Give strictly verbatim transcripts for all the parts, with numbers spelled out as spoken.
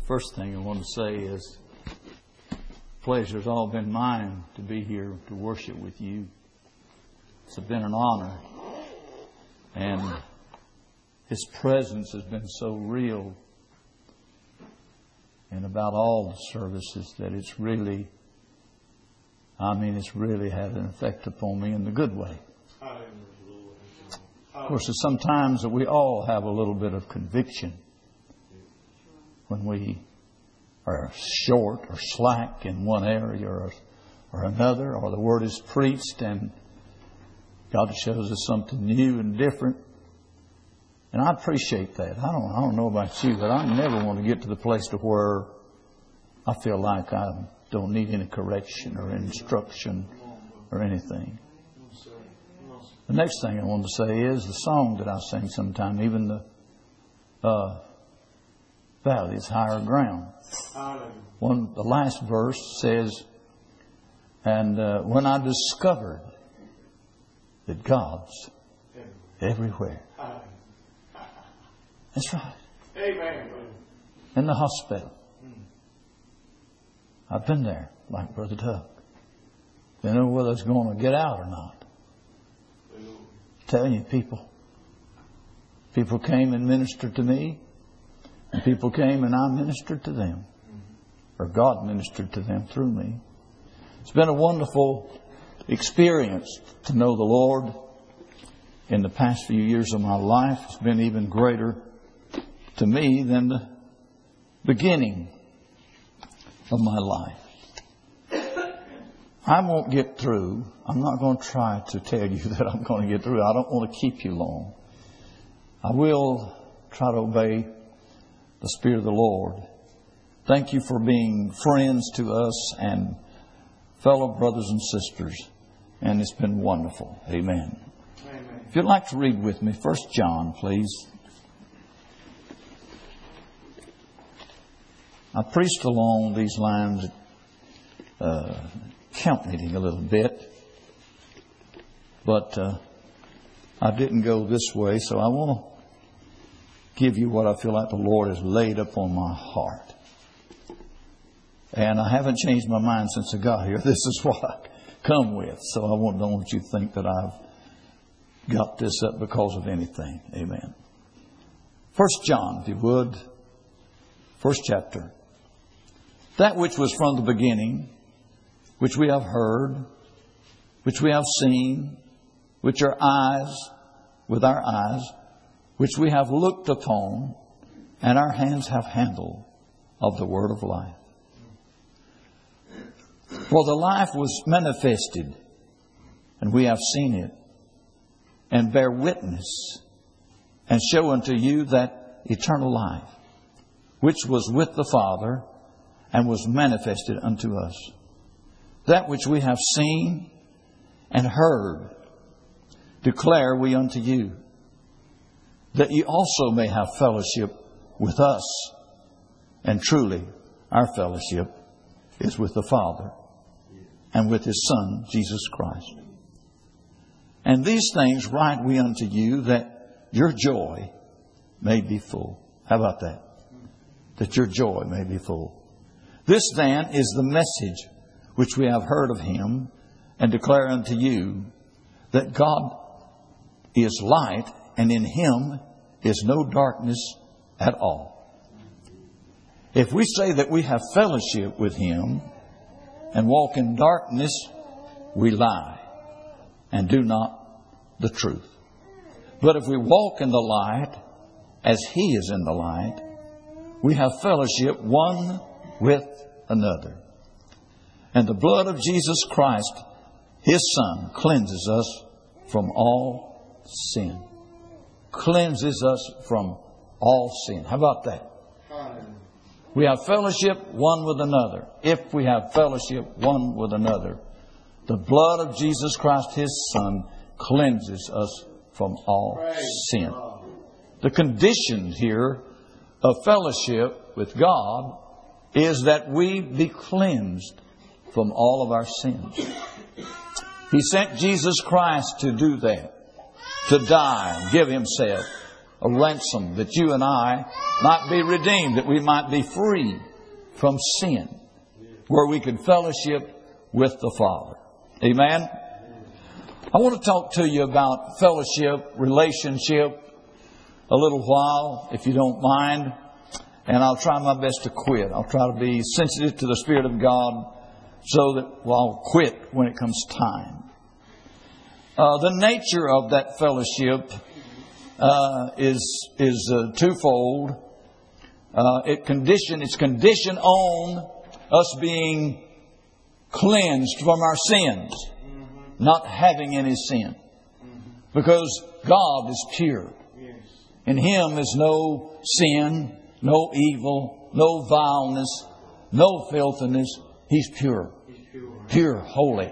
First thing I want to say is, pleasure's all been mine to be here to worship with you. It's been an honor. And His presence has been so real in about all the services that it's really, I mean, it's really had an effect upon me in the good way. Of course, there's sometimes that we all have a little bit of conviction when we are short or slack in one area or, or another, or the Word is preached and God shows us something new and different. And I appreciate that. I don't, I don't know about you, but I never want to get to the place to where I feel like I don't need any correction or instruction or anything. The next thing I want to say is the song that I sing sometime, even the uh, valley is higher ground. One, the last verse says, and uh, when I discovered that God's everywhere. That's right. Amen. In the hospital. I've been there, like Brother Doug. They know whether it's going to get out or not. Telling you, people. People came and ministered to me. And people came and I ministered to them. Or God ministered to them through me. It's been a wonderful experience to know the Lord in the past few years of my life. It's been even greater to me than the beginning of my life. I won't get through. I'm not going to try to tell you that I'm going to get through. I don't want to keep you long. I will try to obey the Spirit of the Lord. Thank you for being friends to us and fellow brothers and sisters. And it's been wonderful. Amen. Amen. If you'd like to read with me, First John, please. I preached along these lines uh, camp meeting a little bit. But uh, I didn't go this way, so I want to give you what I feel like the Lord has laid upon my heart. And I haven't changed my mind since I got here. This is what I come with. So I don't want you to think that I've got this up because of anything. Amen. First John, if you would. First chapter. That which was from the beginning, which we have heard, which we have seen, which our eyes, with our eyes, which we have looked upon, and our hands have handled of the word of life. For the life was manifested, and we have seen it, and bear witness, and show unto you that eternal life, which was with the Father, and was manifested unto us. That which we have seen and heard, declare we unto you, that ye also may have fellowship with us. And truly, our fellowship is with the Father and with His Son, Jesus Christ. And these things write we unto you, that your joy may be full. How about that? That your joy may be full. This then is the message which we have heard of Him, and declare unto you, that God is light, and in Him is no darkness at all. If we say that we have fellowship with Him and walk in darkness, we lie and do not the truth. But if we walk in the light as He is in the light, we have fellowship one with another. And the blood of Jesus Christ, His Son, cleanses us from all sin. Cleanses us from all sin. How about that? We have fellowship one with another. If we have fellowship one with another, the blood of Jesus Christ, His Son, cleanses us from all sin. The condition here of fellowship with God is that we be cleansed from all of our sins. He sent Jesus Christ to do that, to die and give Himself a ransom that you and I might be redeemed, that we might be free from sin, where we could fellowship with the Father. Amen? I want to talk to you about fellowship, relationship, a little while, if you don't mind. And I'll try my best to quit. I'll try to be sensitive to the Spirit of God so that well, I'll quit when it comes time. Uh, the nature of that fellowship uh, is is uh, twofold. Uh, it condition it's conditioned on us being cleansed from our sins, mm-hmm. not having any sin, mm-hmm. because God is pure. Yes. In Him is no sin, no evil, no vileness, no filthiness. He's pure, He's pure, pure, holy.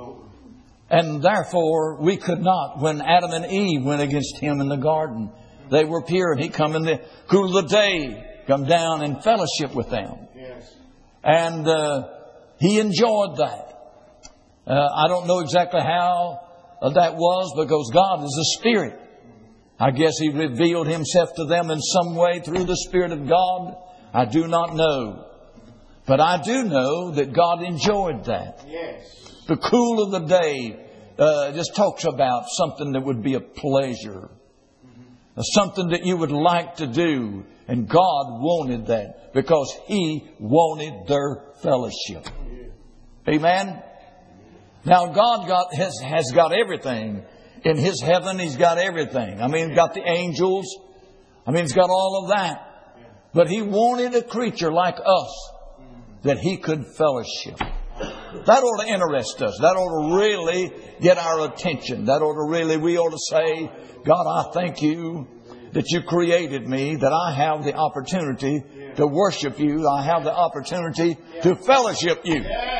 And therefore, we could not, when Adam and Eve went against Him in the garden, they were pure. And He come in the cool of the day, come down and fellowship with them. Yes. And uh, He enjoyed that. Uh, I don't know exactly how uh, that was, because God is a Spirit. I guess He revealed Himself to them in some way through the Spirit of God. I do not know. But I do know that God enjoyed that. Yes. The cool of the day uh, just talks about something that would be a pleasure. Mm-hmm. Something that you would like to do. And God wanted that because He wanted their fellowship. Yeah. Amen? Now God got has, has got everything. In His heaven, He's got everything. I mean, He's got the angels. I mean, He's got all of that. But He wanted a creature like us that He could fellowship. That ought to interest us. That ought to really get our attention. That ought to really, we ought to say, God, I thank You that You created me, that I have the opportunity to worship You. I have the opportunity to fellowship You.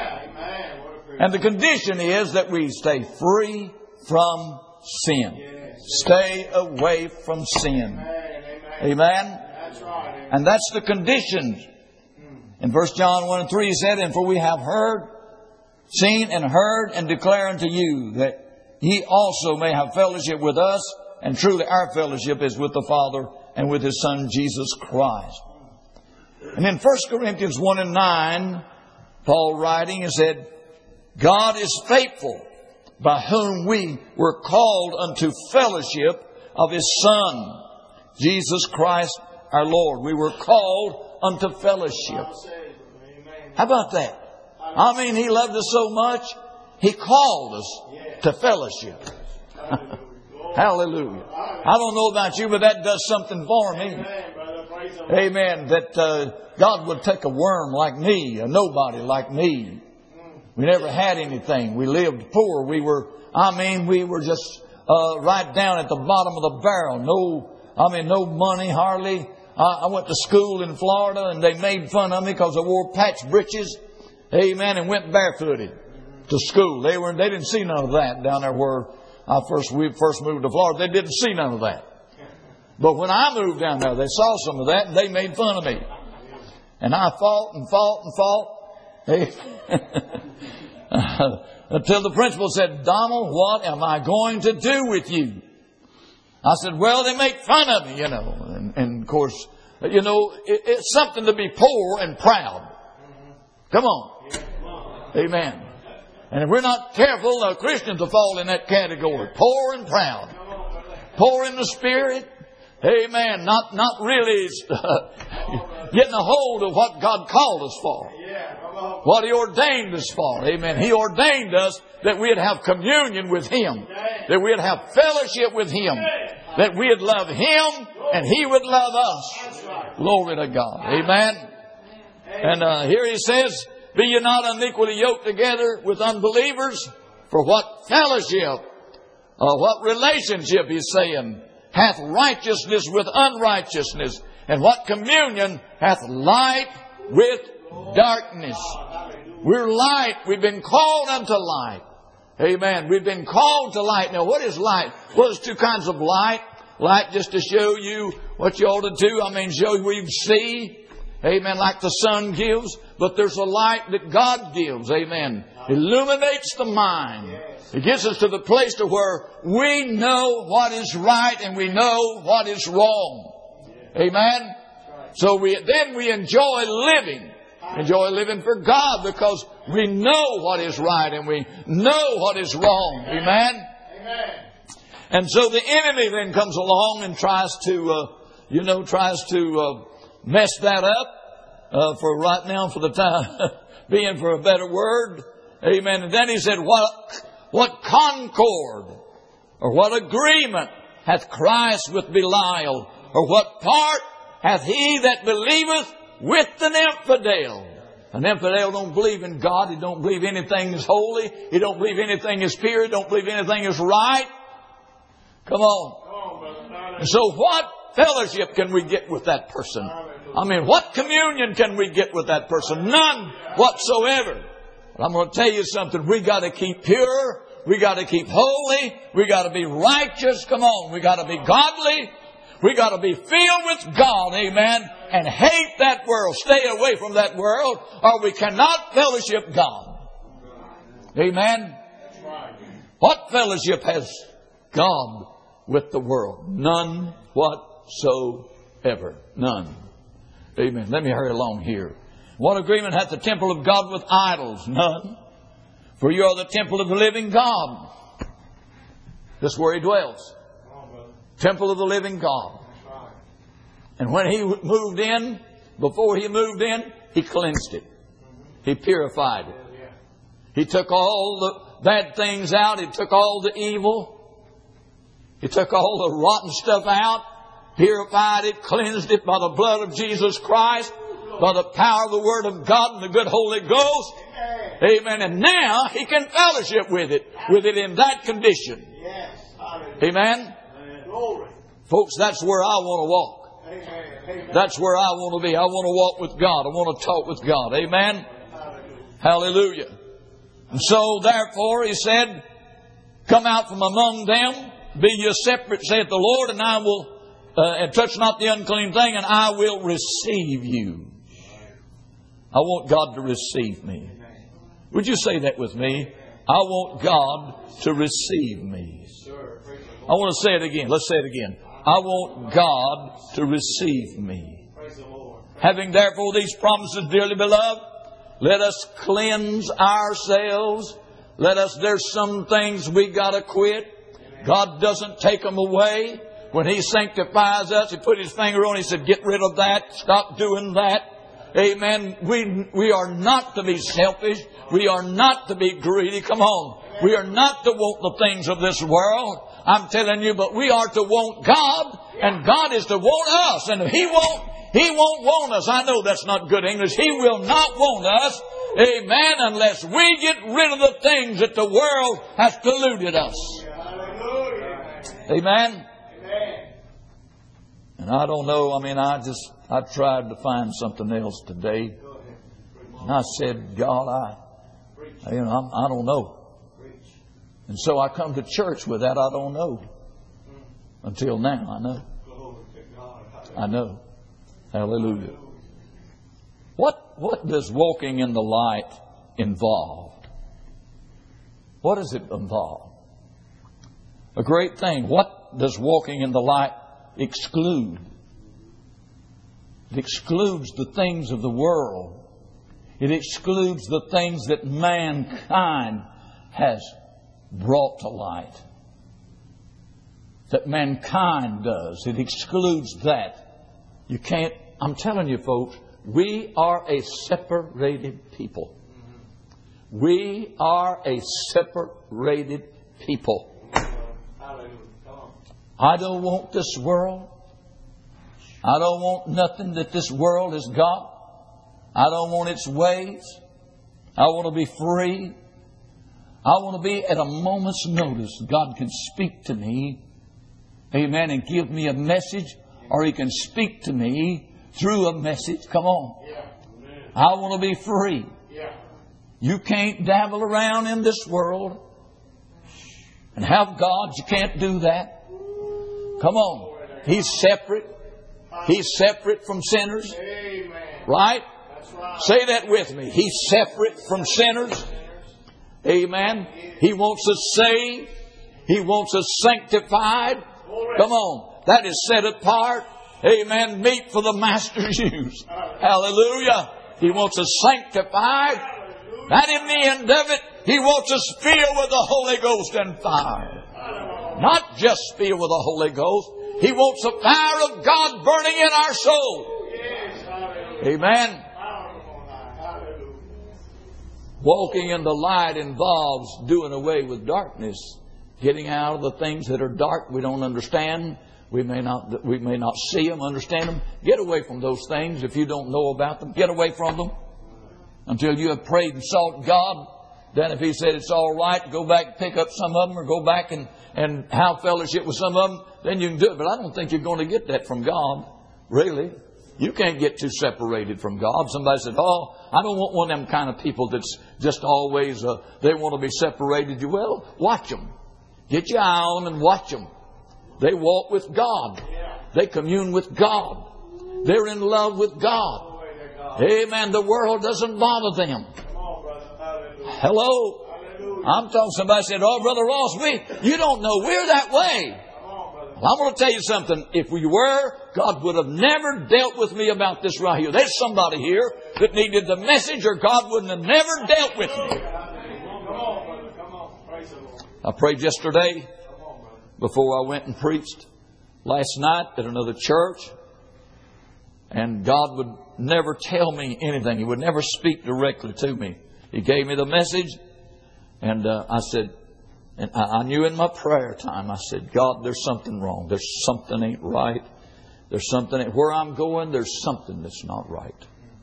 And the condition is that we stay free from sin. Stay away from sin. Amen? And that's the condition. In First John one and three, He said, and for we have heard, seen and heard and declare unto you that ye also may have fellowship with us. And truly our fellowship is with the Father and with His Son, Jesus Christ. And in First Corinthians one and nine, Paul writing, he said, God is faithful, by whom we were called unto fellowship of His Son, Jesus Christ our Lord. We were called unto fellowship. How about that? I mean, He loved us so much, He called us to fellowship. Hallelujah. I don't know about you, but that does something for me. Amen. That uh, God would take a worm like me, a nobody like me. We never had anything. We lived poor. We were, I mean, we were just uh, right down at the bottom of the barrel. No, I mean, no money hardly. I, I went to school in Florida and they made fun of me because I wore patch breeches. Amen. And went barefooted to school. They were, they didn't see none of that down there where I first, we first moved to Florida. They didn't see none of that. But when I moved down there, they saw some of that and they made fun of me. And I fought and fought and fought. Hey. Until the principal said, Donald, what am I going to do with you? I said, well, they make fun of me, you know. And, and of course, you know, it, it's something to be poor and proud. Come on. Amen. And if we're not careful, the Christians will fall in that category. Poor and proud. Poor in the spirit. Amen. Not, not really getting a hold of what God called us for. What He ordained us for. Amen. He ordained us that we'd have communion with Him. That we'd have fellowship with Him. That we'd love Him and He would love us. Glory to God. Amen. And uh, here He says, be ye not unequally yoked together with unbelievers. For what fellowship, uh, what relationship, He's saying, hath righteousness with unrighteousness. And what communion hath light with darkness. We're light. We've been called unto light. Amen. We've been called to light. Now, what is light? Well, there's two kinds of light. Light just to show you what you ought to do. I mean, show you where you see. Amen. Like the sun gives, but there's a light that God gives. Amen. Illuminates the mind. It gets us to the place to where we know what is right and we know what is wrong. Amen. So we then we enjoy living. Enjoy living for God because we know what is right and we know what is wrong. Amen. And so the enemy then comes along and tries to, uh, you know, tries to uh, mess that up uh, for right now, for the time being, for a better word. Amen. And then he said, what, what concord or what agreement hath Christ with Belial? Or what part hath he that believeth with an infidel? An infidel don't believe in God. He don't believe anything is holy. He don't believe anything is pure. He don't believe anything is right. Come on. And so what fellowship can we get with that person? I mean, what communion can we get with that person? None whatsoever. But I'm going to tell you something. We got to keep pure. We got to keep holy. We got to be righteous. Come on. We got to be godly. We got to be filled with God. Amen. And hate that world. Stay away from that world or we cannot fellowship God. Amen. What fellowship has God with the world? None whatsoever. None. Amen. Let me hurry along here. What agreement hath the temple of God with idols? None. For you are the temple of the living God. This is where He dwells. Temple of the living God. And when He moved in, before He moved in, He cleansed it. He purified it. He took all the bad things out. He took all the evil. He took all the rotten stuff out. Purified it, cleansed it by the blood of Jesus Christ, by the power of the Word of God and the good Holy Ghost. Amen. And now He can fellowship with it, with it in that condition. Amen. Folks, that's where I want to walk. That's where I want to be. I want to walk with God. I want to talk with God. Amen. Hallelujah. And so, therefore, He said, come out from among them, be ye separate, saith the Lord, and I will, uh, and touch not the unclean thing, and I will receive you. I want God to receive me. Would you say that with me? I want God to receive me. I want to say it again. Let's say it again. I want God to receive me. Having therefore these promises, dearly beloved, let us cleanse ourselves. Let us, there's some things we got to quit. God doesn't take them away. When He sanctifies us, He put His finger on it. He said, get rid of that. Stop doing that. Amen. We, we are not to be selfish. We are not to be greedy. Come on. We are not to want the things of this world. I'm telling you, but we are to want God, and God is to want us. And if He won't, He won't want us. I know that's not good English. He will not want us. Amen. Unless we get rid of the things that the world has polluted us. Amen. And I don't know. I mean, I just, I tried to find something else today. And I said, God, I, you know, I'm, I don't know. And so I come to church with that I don't know. Until now, I know. I know. Hallelujah. What, what does walking in the light involve? What does it involve? A great thing. What does walking in the light exclude? It excludes the things of the world. It excludes the things that mankind has brought to light. That mankind does. It excludes that. You can't, I'm telling you folks, we are a separated people. We are a separated people. I don't want this world. I don't want nothing that this world has got. I don't want its ways. I want to be free. I want to be at a moment's notice. God can speak to me. Amen. And give me a message. Or He can speak to me through a message. Come on. I want to be free. You can't dabble around in this world and have God. You can't do that. Come on. He's separate. He's separate from sinners. Right? Say that with me. He's separate from sinners. Amen. He wants us saved. He wants us sanctified. Come on. That is set apart. Amen. Meat for the Master's use. Hallelujah. He wants us sanctified. And in the end of it, He wants us filled with the Holy Ghost and fire. Not just filled with the Holy Ghost. He wants the fire of God burning in our soul. Amen. Walking in the light involves doing away with darkness. Getting out of the things that are dark we don't understand. We may not, we may not see them, understand them. Get away from those things if you don't know about them. Get away from them until you have prayed and sought God. Then if He said it's all right, go back and pick up some of them, or go back and, and have fellowship with some of them, then you can do it. But I don't think you're going to get that from God. Really. You can't get too separated from God. Somebody said, oh, I don't want one of them kind of people that's just always, uh, they want to be separated. You Well, watch them. Get your eye on them and watch them. They walk with God. They commune with God. They're in love with God. Amen. The world doesn't bother them. Hello? I'm talking, somebody said, oh, Brother Ross, we, you don't know. We're that way. Well, I'm going to tell you something. If we were, God would have never dealt with me about this right here. There's somebody here that needed the message, or God wouldn't have never dealt with me. I prayed yesterday before I went and preached last night at another church. And God would never tell me anything. He would never speak directly to me. He gave me the message. And uh, I said, and I, I knew in my prayer time, I said, God, there's something wrong. There's something ain't right. There's something, where I'm going, there's something that's not right.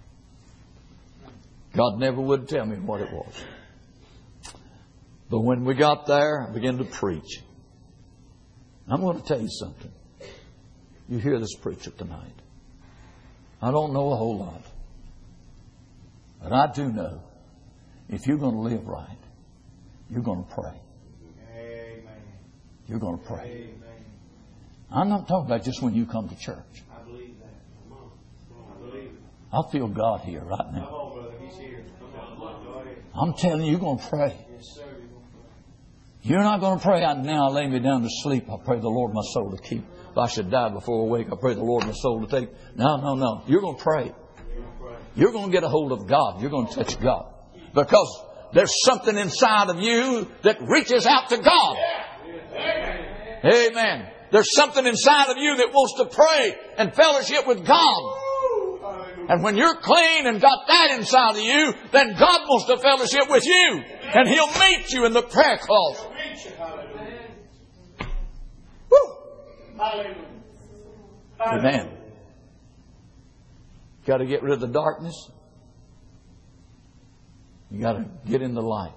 God never would tell me what it was. But when we got there, I began to preach. I'm going to tell you something. You hear this preacher tonight. I don't know a whole lot. But I do know, if you're going to live right, you're going to pray. Amen. You're going to pray. Amen. I'm not talking about just when you come to church. I believe that. Come on. I believe it. I feel God here right now. Come on, brother. He's here. Come on. Go ahead. I'm telling you, you're going to pray. Yes, sir. You're going to pray. You're not going to pray, I, now I lay me down to sleep. I pray the Lord my soul to keep. If I should die before I wake, I pray the Lord my soul to take. No, no, no. You're going to pray. You're going to get a hold of God. You're going to touch God. Because there's something inside of you that reaches out to God. Amen. There's something inside of you that wants to pray and fellowship with God. And when you're clean and got that inside of you, then God wants to fellowship with you. And He'll meet you in the prayer closet. Woo. Amen. Got to get rid of the darkness. You got to get in the light.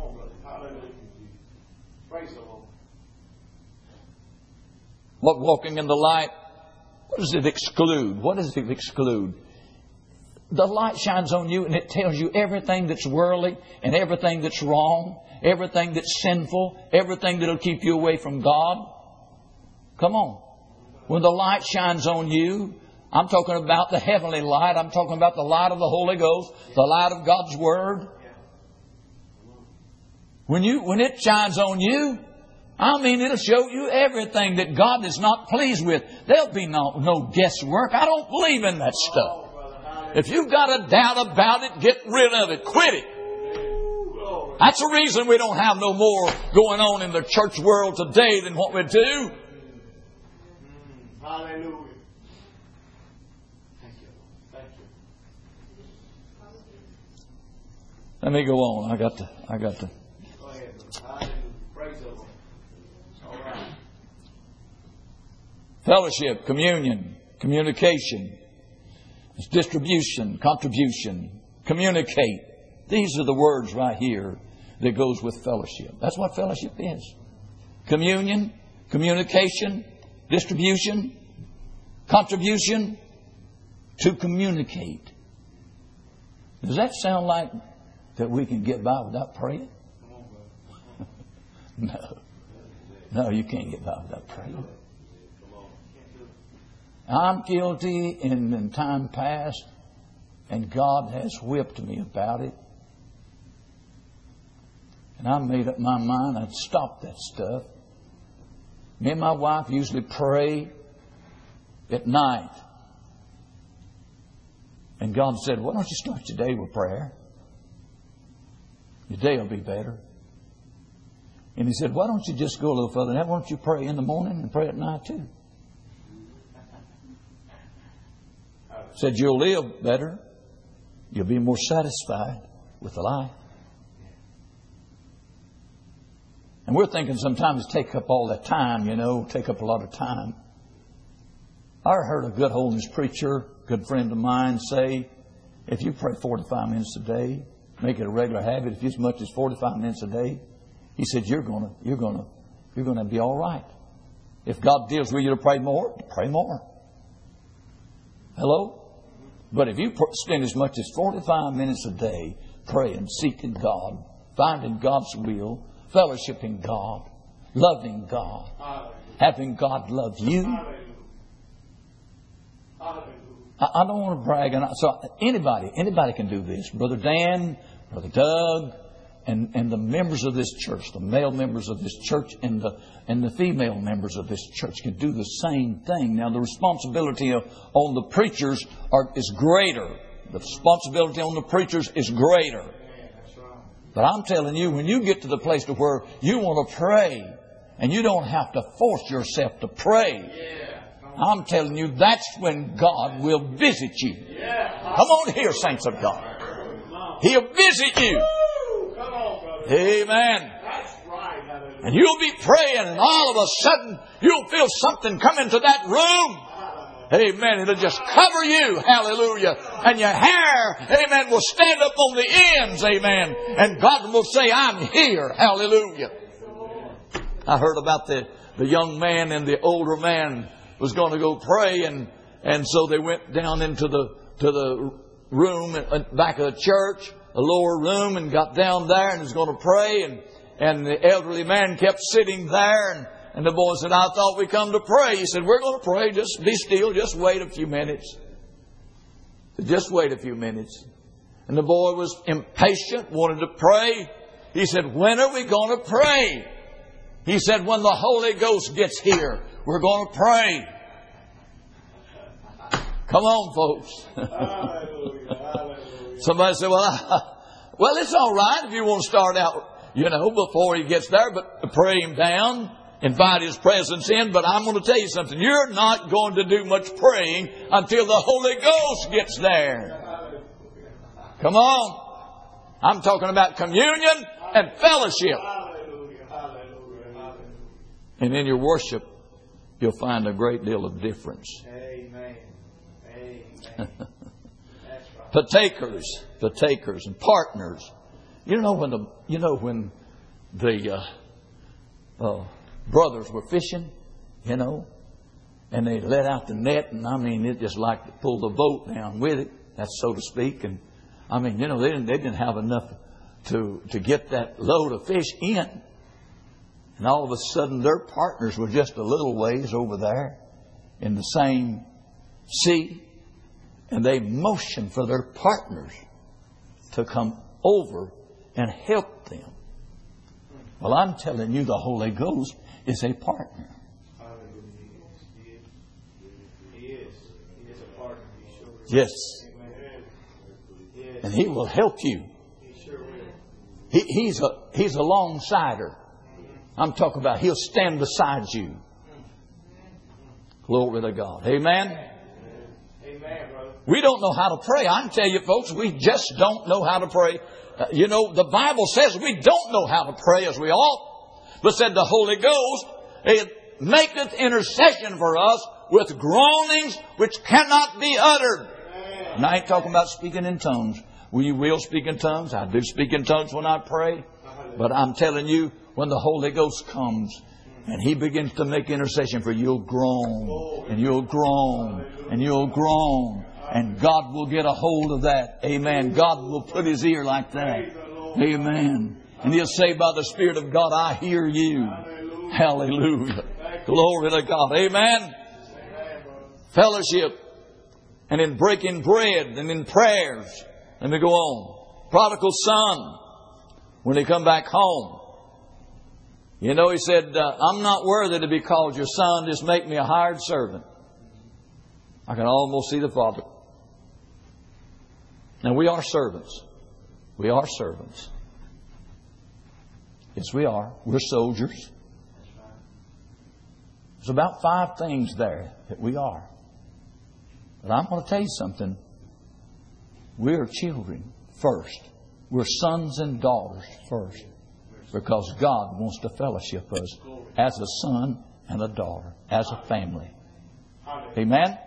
What walking in the light? What does it exclude? What does it exclude? The light shines on you and it tells you everything that's worldly and everything that's wrong, everything that's sinful, everything that'll keep you away from God. Come on. When the light shines on you, I'm talking about the heavenly light. I'm talking about the light of the Holy Ghost, the light of God's Word. When you, when it shines on you, I mean, it'll show you everything that God is not pleased with. There'll be no, no guesswork. I don't believe in that stuff. If you've got a doubt about it, get rid of it. Quit it. That's the reason we don't have no more going on in the church world today than what we do. Hallelujah. Thank you. Thank you. Let me go on. I got to. I got to. Go ahead. Hallelujah. Praise the Lord. All right. Fellowship, communion, communication, distribution, contribution, communicate. These are the words right here that goes with fellowship. That's what fellowship is. Communion, communication, distribution, contribution, to communicate. Does that sound like that we can get by without praying? No. No, you can't get by without praying. I'm guilty in, in time past And God has whipped me about it. And I made up my mind I'd stop that stuff. Me and my wife usually pray at night. And God said, why don't you start your day with prayer? Your day will be better. And He said, why don't you just go a little further than that? Why don't you pray in the morning and pray at night too? Said, you'll live better. You'll be more satisfied with life. And we're thinking sometimes take up all that time, you know, take up a lot of time. I heard a good holiness preacher, good friend of mine, say, if you pray forty-five minutes a day, make it a regular habit, if you as much as forty-five minutes a day, he said, you're gonna, you're gonna, you're gonna be all right. If God deals with you to pray more, pray more. Hello? But if you spend as much as forty-five minutes a day praying, seeking God, finding God's will, fellowshipping God, loving God, having God love you. I don't want to brag. And so anybody, anybody can do this. Brother Dan, Brother Doug, and, and the members of this church, the male members of this church and the and the female members of this church can do the same thing. Now the responsibility of, on the preachers are, is greater. The responsibility on the preachers is greater. But I'm telling you, when you get to the place to where you want to pray and you don't have to force yourself to pray, I'm telling you, that's when God will visit you. Come on here, saints of God. He'll visit you. Amen. And you'll be praying and all of a sudden you'll feel something come into that room. Amen. It'll just cover you. Hallelujah. And your hair, amen, will stand up on the ends. Amen. And God will say, I'm here. Hallelujah. I heard about the, the young man and the older man was going to go pray. And, and so they went down into the, to the room at back of the church, a lower room, and got down there and was going to pray. And, and the elderly man kept sitting there. And, And the boy said, I thought we come to pray. He said, we're going to pray. Just be still. Just wait a few minutes. Just wait a few minutes. And the boy was impatient, wanted to pray. He said, when are we going to pray? He said, when the Holy Ghost gets here, we're going to pray. Come on, folks. Hallelujah, hallelujah. Somebody said, well, I, well, it's all right if you want to start out, you know, before he gets there, but pray him down. Invite His presence in, but I'm going to tell you something. You're not going to do much praying until the Holy Ghost gets there. Come on. I'm talking about communion and fellowship. And in your worship, you'll find a great deal of difference. Amen. Amen. Partakers, partakers and partners. You know when the you know when the uh, uh, brothers were fishing, you know, and they let out the net, and I mean, it just like to pull the boat down with it, that's so to speak. And I mean, you know, they didn't they didn't have enough to to get that load of fish in, and all of a sudden their partners were just a little ways over there in the same sea, and they motioned for their partners to come over and help them. Well, I'm telling you, the Holy Ghost is a partner. He is. He is a partner. Yes. And He will help you. He, he's a He's a long-sider. I'm talking about He'll stand beside you. Glory to God. Amen. Amen, brother. We don't know how to pray. I can tell you, folks, we just don't know how to pray. Uh, you know, the Bible says we don't know how to pray as we ought. But said the Holy Ghost, it maketh intercession for us with groanings which cannot be uttered. And I ain't talking about speaking in tongues. We will speak in tongues. I do speak in tongues when I pray. But I'm telling you, when the Holy Ghost comes and He begins to make intercession for you, you'll groan and you'll groan and you'll groan. And God will get a hold of that. Amen. God will put His ear like that. Amen. And He'll say by the Spirit of God, I hear you. Hallelujah. Glory to God. Amen. Fellowship. and in breaking bread and in prayers. Let me go on. Prodigal son, when he come back home, you know, he said, uh, I'm not worthy to be called your son. Just make me a hired servant. I can almost see the Father. Now, we are servants. We are servants. Yes, we are. We're soldiers. There's about five things there that we are. But I'm going to tell you something. We are children first. We're sons and daughters first. Because God wants to fellowship us as a son and a daughter, as a family. Amen?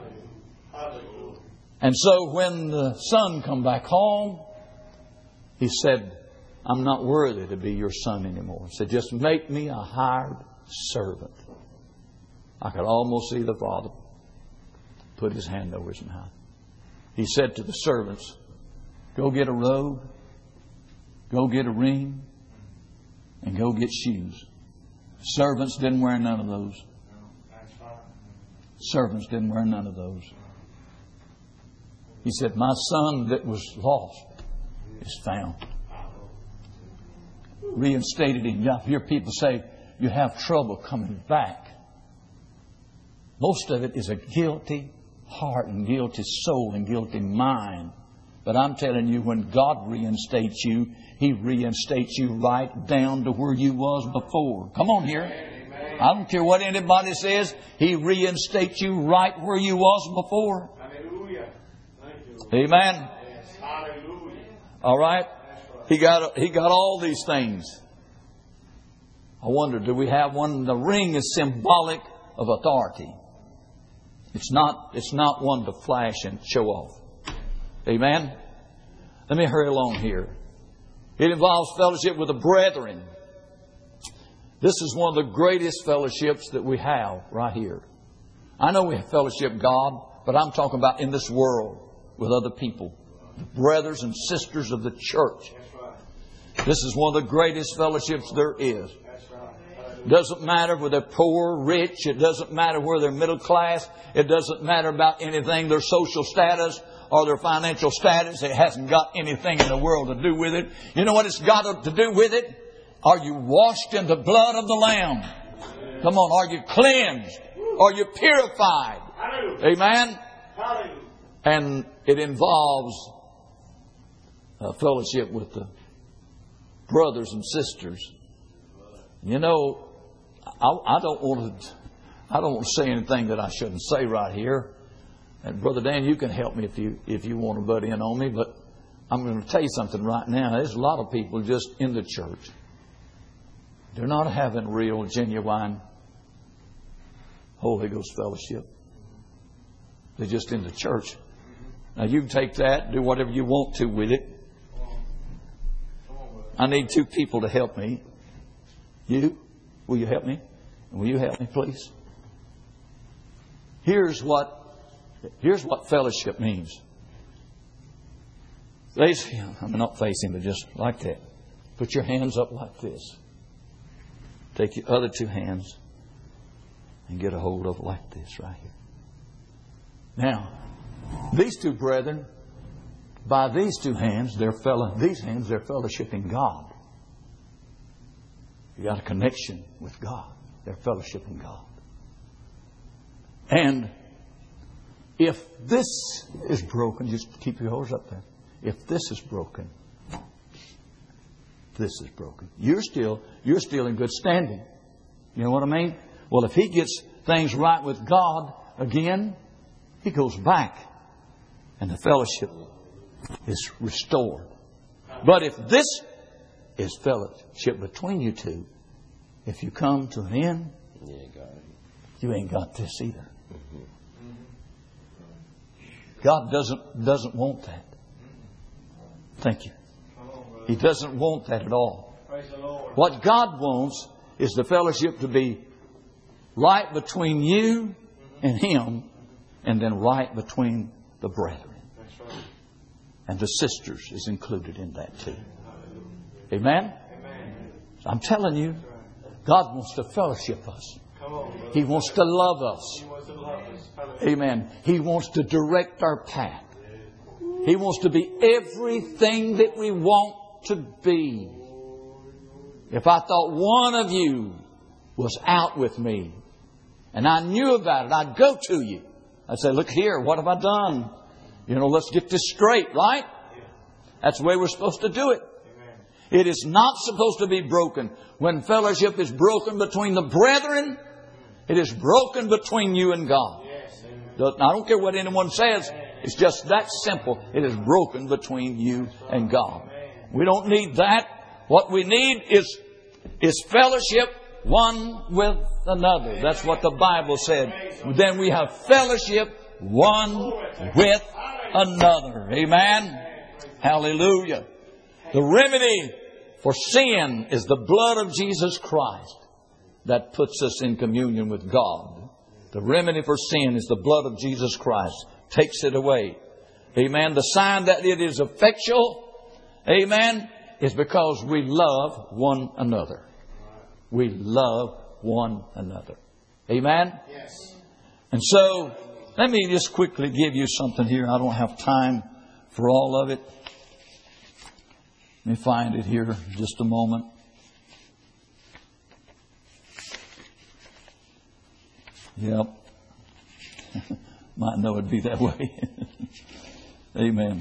And so when the son come back home, he said, I'm not worthy to be your son anymore. He said, just make me a hired servant. I could almost see the father put his hand over his mouth. He said to the servants, go get a robe, go get a ring, and go get shoes. Servants didn't wear none of those. Servants didn't wear none of those. He said, my son that was lost is found. Reinstated him. You hear people say you have trouble coming back. Most of it is a guilty heart and guilty soul and guilty mind. But I'm telling you, when God reinstates you, He reinstates you right down to where you was before. Come on here. Amen. I don't care what anybody says. He reinstates you right where you was before. Hallelujah. Thank you. Amen. Yes. Hallelujah. All right. He got He got all these things. I wonder, do we have one? The ring is symbolic of authority. It's not. It's not one to flash and show off. Amen. Let me hurry along here. It involves fellowship with the brethren. This is one of the greatest fellowships that we have right here. I know we have fellowship God, but I'm talking about in this world with other people, the brothers and sisters of the church. This is one of the greatest fellowships there is. It doesn't matter whether they're poor, rich. It doesn't matter whether they're middle class. It doesn't matter about anything, their social status or their financial status. It hasn't got anything in the world to do with it. You know what it's got to do with it? Are you washed in the blood of the Lamb? Come on, are you cleansed? Are you purified? Amen? And it involves a fellowship with the brothers and sisters. You know, I, I don't want to. I don't want to say anything that I shouldn't say right here. And Brother Dan, you can help me if you if you want to butt in on me. But I'm going to tell you something right now. There's a lot of people just in the church. They're not having real, genuine Holy Ghost fellowship. They're just in the church. Now you can take that, do whatever you want to with it. I need two people to help me. You, will you help me? Will you help me, please? Here's what here's what fellowship means. Face him. I'm not facing, but just like that. Put your hands up like this. Take your other two hands and get a hold of it like this right here. Now, these two brethren, by these two hands, they're fellow, these hands, they're fellowshipping God. You got a connection with God. They're fellowshipping God. And if this is broken, just keep your hands up there. If this is broken, this is broken. You're still, you're still in good standing. You know what I mean? Well, if he gets things right with God again, he goes back and the fellowship is restored. But if this is fellowship between you two, if you come to an end, you ain't got this either. God doesn't doesn't want that. Thank you. He doesn't want that at all. What God wants is the fellowship to be right between you and Him, and then right between the brethren. And the sisters is included in that too. Amen? I'm telling you, God wants to fellowship us. He wants to love us. Amen. He wants to direct our path. He wants to be everything that we want to be. If I thought one of you was out with me and I knew about it, I'd go to you. I'd say, look here, what have I done? You know, let's get this straight, right? That's the way we're supposed to do it. It is not supposed to be broken. When fellowship is broken between the brethren, it is broken between you and God. I don't care what anyone says. It's just that simple. It is broken between you and God. We don't need that. What we need is, is fellowship one with another. That's what the Bible said. Then we have fellowship one with another. Amen. Hallelujah. The remedy for sin is the blood of Jesus Christ that puts us in communion with God. The remedy for sin is the blood of Jesus Christ. Takes it away. Amen. The sign that it is effectual, amen, is because we love one another. We love one another. Amen? Yes. And so, let me just quickly give you something here. I don't have time for all of it. Let me find it here just a moment. Yep. Might know it'd be that way. Amen.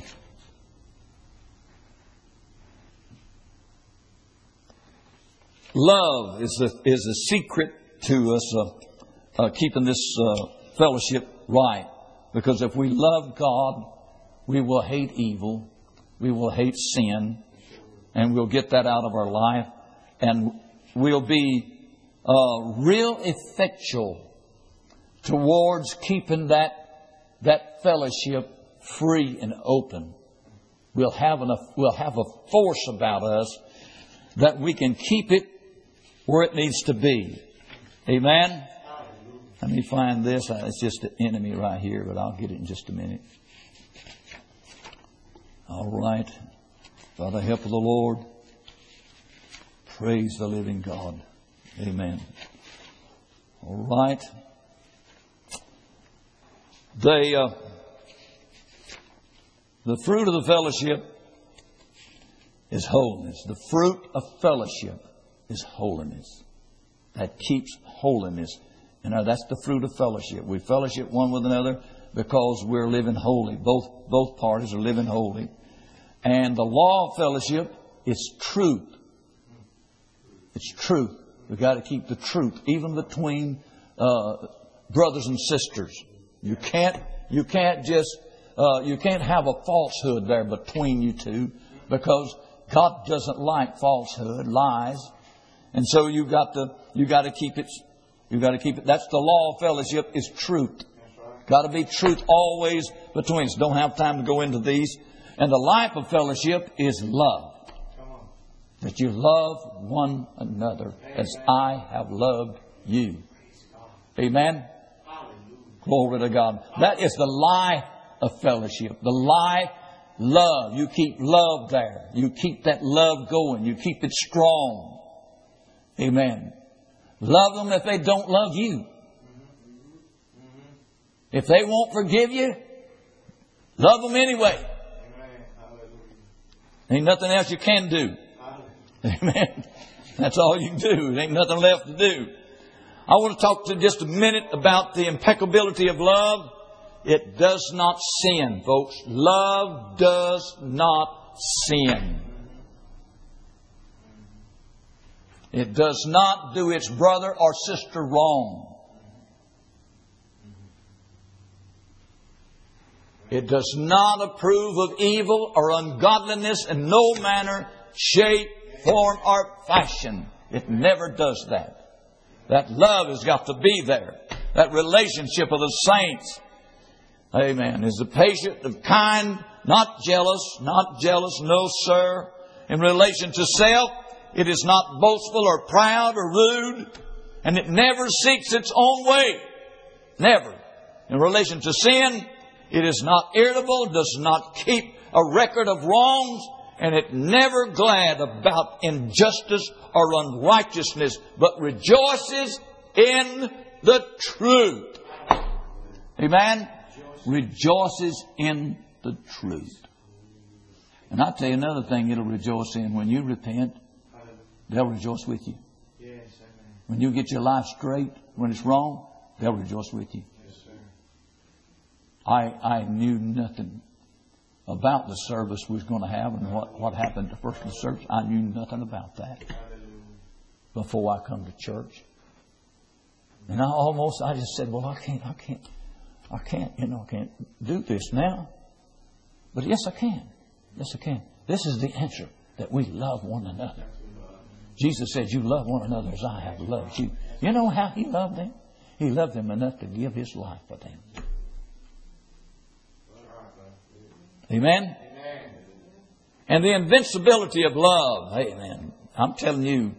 Love is the is the secret to us uh, uh, keeping this uh, fellowship right. Because if we love God, we will hate evil, we will hate sin, and we'll get that out of our life, and we'll be uh, real effectual towards keeping that that fellowship free and open. We'll have enough. We'll have a force about us that we can keep it where it needs to be. Amen? Let me find this. It's just the enemy right here, but I'll get it in just a minute. All right. By the help of the Lord, praise the living God. Amen. All right. They, uh, the fruit of the fellowship is holiness. The fruit of fellowship is holiness. That keeps holiness. And that's the fruit of fellowship. We fellowship one with another because we're living holy. Both both parties are living holy. And the law of fellowship is truth. It's truth. We've got to keep the truth, even between uh, brothers and sisters. You can't. You can't just. Uh, you can't have a falsehood there between you two, because God doesn't like falsehood, lies. And so you got to you got to keep it. You got to keep it. That's the law of fellowship, is truth. Got to be truth always between us. Don't have time to go into these. And the life of fellowship is love. That you love one another as I have loved you. Amen. Glory to God. That is the life of fellowship. The life, love. You keep love there. You keep that love going. You keep it strong. Amen. Love them if they don't love you. If they won't forgive you, love them anyway. Ain't nothing else you can do. Amen. That's all you can do. There ain't nothing left to do. I want to talk to you just a minute about the impeccability of love. It does not sin, folks. Love does not sin. It does not do its brother or sister wrong. It does not approve of evil or ungodliness in no manner, shape, form, or fashion. It never does that. That love has got to be there. That relationship of the saints, amen, is the patient, the kind, not jealous, not jealous, no sir. In relation to self, it is not boastful or proud or rude, and it never seeks its own way. Never. In relation to sin, it is not irritable, does not keep a record of wrongs, and it never glad about injustice or unrighteousness, but rejoices in the truth. Amen? Rejoices in the truth. And I'll tell you another thing it'll rejoice in. When you repent, they'll rejoice with you. When you get your life straight, when it's wrong, they'll rejoice with you. I, I knew nothing about the service we was going to have and what, what happened to first in the service. I knew nothing about that before I come to church. And I almost, I just said, well, I can't, I can't, I can't, you know, I can't do this now. But yes, I can. Yes, I can. This is the answer, that we love one another. Jesus said, you love one another as I have loved you. You know how He loved them? He loved them enough to give His life for them. Amen? Amen. And the invincibility of love. Amen. I'm telling you,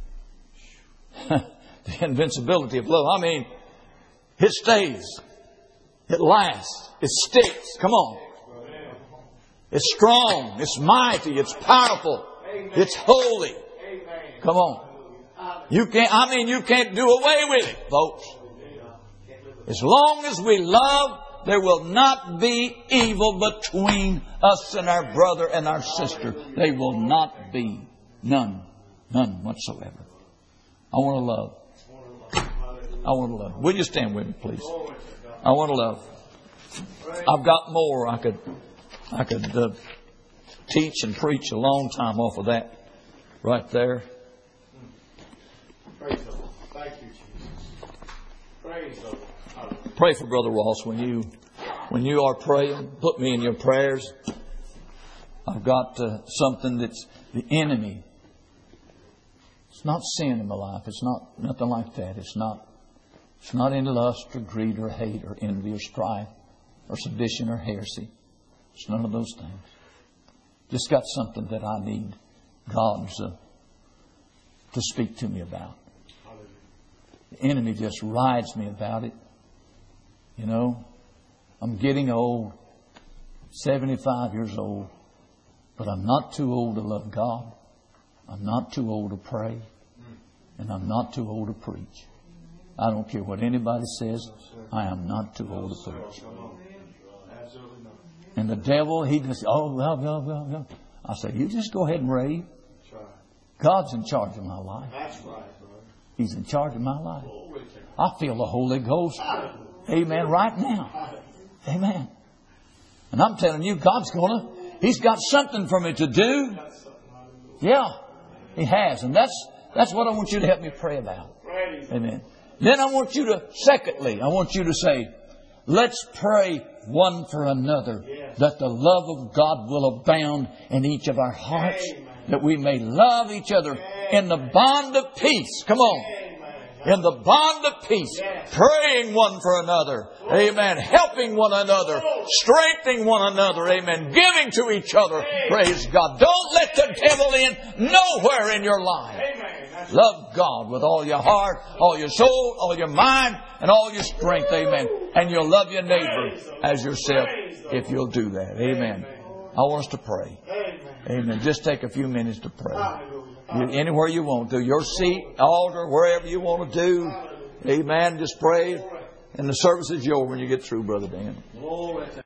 the invincibility of love. I mean, it stays. It lasts. It sticks. Come on. It's strong. It's mighty. It's powerful. It's holy. Come on. You can't, I mean, you can't do away with it, folks. As long as we love, there will not be evil between us and our brother and our sister. They will not be. None. None whatsoever. I want to love. I want to love. Will you stand with me, please? I want to love. I've got more. I could, I could uh, teach and preach a long time off of that right there. Praise the Lord. Thank you, Jesus. Praise the Lord. Pray for Brother Ross when you when you are praying. Put me in your prayers. I've got uh, something that's the enemy. It's not sin in my life. It's not nothing like that. It's not. It's not any lust or greed or hate or envy or strife or sedition or heresy. It's none of those things. Just got something that I need God's uh, to speak to me about. The enemy just rides me about it. You know, I'm getting old, seventy-five years old, but I'm not too old to love God. I'm not too old to pray, and I'm not too old to preach. I don't care what anybody says. I am not too old to preach. And the devil, he just, oh, well, well, well, well. I say, you just go ahead and rave. God's in charge of my life. He's in charge of my life. I feel the Holy Ghost. Amen. Right now. Amen. And I'm telling you, God's going to, He's got something for me to do. Yeah, He has. And that's, that's what I want you to help me pray about. Amen. Then I want you to, secondly, I want you to say, let's pray one for another, that the love of God will abound in each of our hearts, that we may love each other in the bond of peace. Come on. In the bond of peace, praying one for another. Amen. Helping one another. Strengthening one another. Amen. Giving to each other. Praise God. Don't let the devil in nowhere in your life. Love God with all your heart, all your soul, all your mind, and all your strength. Amen. And you'll love your neighbor as yourself if you'll do that. Amen. I want us to pray. Amen. Just take a few minutes to pray. You, anywhere you want to. Your seat, altar, wherever you want to do. Amen. Just pray. And the service is yours when you get through, Brother Dan.